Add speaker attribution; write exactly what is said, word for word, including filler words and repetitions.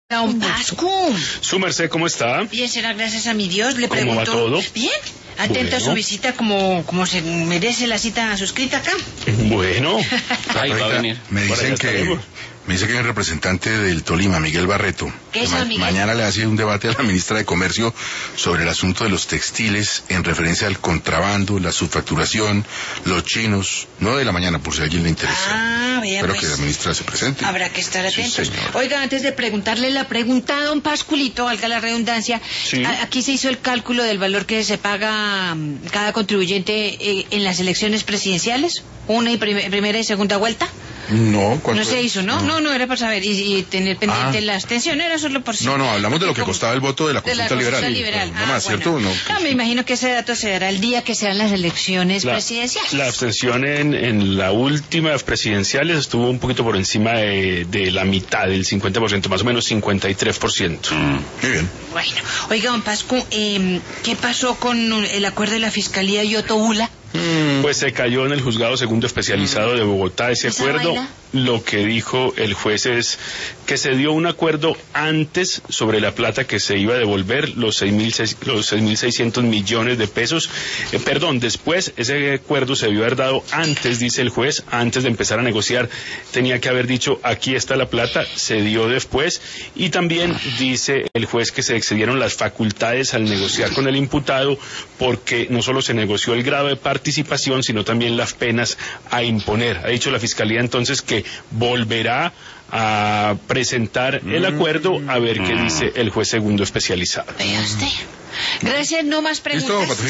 Speaker 1: Don Pascu.
Speaker 2: Su merced, ¿cómo está?
Speaker 1: Bien, será gracias a mi Dios. Le
Speaker 2: ¿Cómo
Speaker 1: pregunto.
Speaker 2: va todo?
Speaker 1: Bien. Atento
Speaker 2: Bueno.
Speaker 1: a su visita como, como se merece la cita suscrita acá.
Speaker 2: Bueno.
Speaker 3: Ahí va a venir.
Speaker 4: Me
Speaker 2: Por allá
Speaker 4: dicen que
Speaker 2: estaremos.
Speaker 4: me dice que el representante del Tolima, Miguel Barreto,
Speaker 1: ¿Qué
Speaker 4: que
Speaker 1: es,
Speaker 4: ma-
Speaker 1: don Miguel?
Speaker 4: mañana le hace un debate a la ministra de Comercio sobre el asunto de los textiles en referencia al contrabando, la subfacturación, los chinos, nueve de la mañana por si a alguien le interesa.
Speaker 1: Ah, vea,
Speaker 4: Espero
Speaker 1: pues,
Speaker 4: que la ministra se presente.
Speaker 1: Habrá que estar
Speaker 4: Sí,
Speaker 1: atentos.
Speaker 4: señor.
Speaker 1: Oiga, antes de preguntarle la pregunta a don Pasculito, valga la redundancia,
Speaker 2: Sí.
Speaker 1: a- aquí se hizo el cálculo del valor que se paga mm, cada contribuyente eh, en las elecciones presidenciales, una y prim- primera y segunda vuelta.
Speaker 4: No, ¿cuánto
Speaker 1: No se
Speaker 4: es?
Speaker 1: hizo, ¿no? No, no, era para saber y, y tener pendiente
Speaker 4: Ah.
Speaker 1: la abstención, era solo por si.
Speaker 4: No, no, hablamos de lo que
Speaker 1: Como-
Speaker 4: costaba el voto de la
Speaker 1: de la
Speaker 4: consulta
Speaker 1: consulta
Speaker 4: liberal.
Speaker 1: liberal.
Speaker 4: No
Speaker 1: Ah,
Speaker 4: más,
Speaker 1: bueno.
Speaker 4: ¿cierto? No,
Speaker 1: No, me imagino que ese dato se dará el día que sean las elecciones
Speaker 2: La,
Speaker 1: presidenciales.
Speaker 2: la abstención en, en la última presidenciales estuvo un poquito por encima de, de la mitad, del cincuenta por ciento, más o menos cincuenta y tres por ciento.
Speaker 4: Muy bien.
Speaker 1: Bueno, oiga, don Pascu, eh, ¿qué pasó con el acuerdo de la Fiscalía y Otto Ula?
Speaker 2: Pues se cayó en el juzgado segundo especializado de Bogotá ese
Speaker 1: ¿Esa
Speaker 2: acuerdo.
Speaker 1: vaina?
Speaker 2: Lo que dijo el juez es que se dio un acuerdo antes sobre la plata que se iba a devolver, los seis mil seiscientos millones de pesos. Eh, perdón, después ese acuerdo se debió haber dado antes, dice el juez, antes de empezar a negociar. Tenía que haber dicho, aquí está la plata, se dio después. Y también dice el juez que se excedieron las facultades al negociar con el imputado, porque no solo se negoció el grado de participación, sino también las penas a imponer. Ha dicho la Fiscalía entonces que volverá a presentar el acuerdo a ver qué dice el juez segundo especializado.
Speaker 1: Vea usted. Gracias, no más preguntas.
Speaker 4: Listo, Patricia.